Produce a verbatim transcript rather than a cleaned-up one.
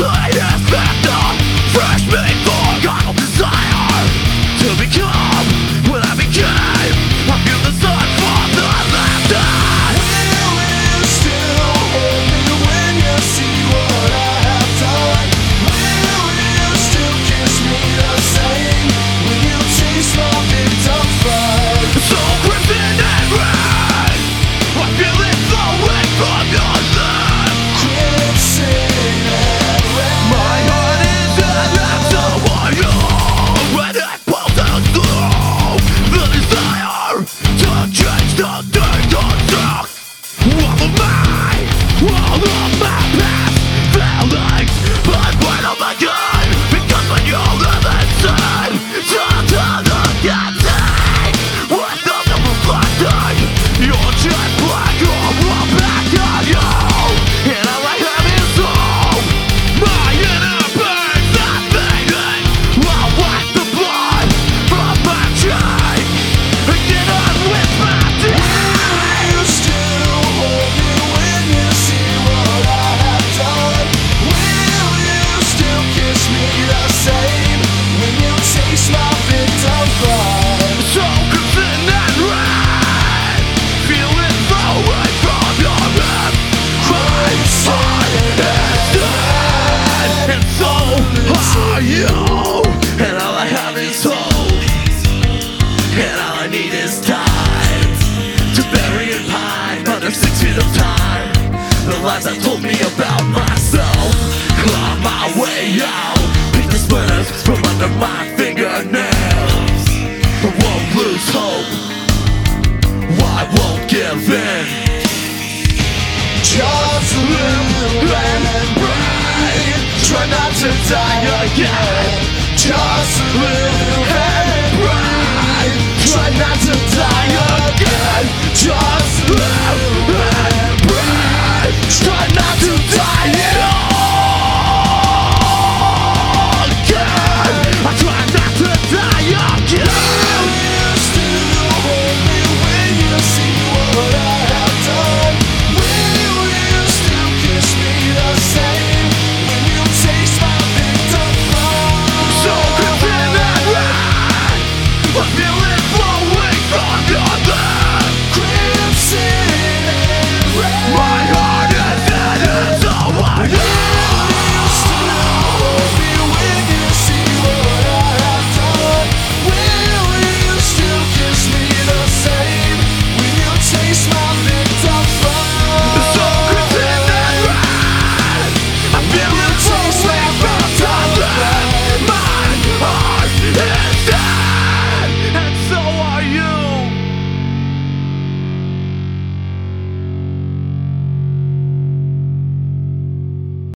latest factor, fresh made for God desire to become what I became. I feel the sun for the laughter. Will you still hold me when you see what I have done? Will you still kiss me the same when you taste my victim blood? So crimson and red, I feel it flowing from your lips. Crimson and red. My heart is an answer for you, and it pulses through the desire to change the deconstruct all of my, all of my past feelings. But when I'm again, because when you live inside, turn to the outside with nothing reflecting, you're just black or back on you. And all I have is hope. My inner burns not fading. I'll wipe the blood from my cheek and get on with my day. Will you still hold me when you see what I have done? Will you still kiss me the same when you taste my victim blood? So crimson and red, feel it flowing from your lips. My heart is dead, and so are you. And all I have is hope, and all I need is time to bury in pine under six feet of time. The lies that told me about myself, claw my way out, pick the splinters from under my fingernails. I won't lose hope, I won't give in. Just live and breathe. Try not to die again. Just live and breathe. Try not to die again.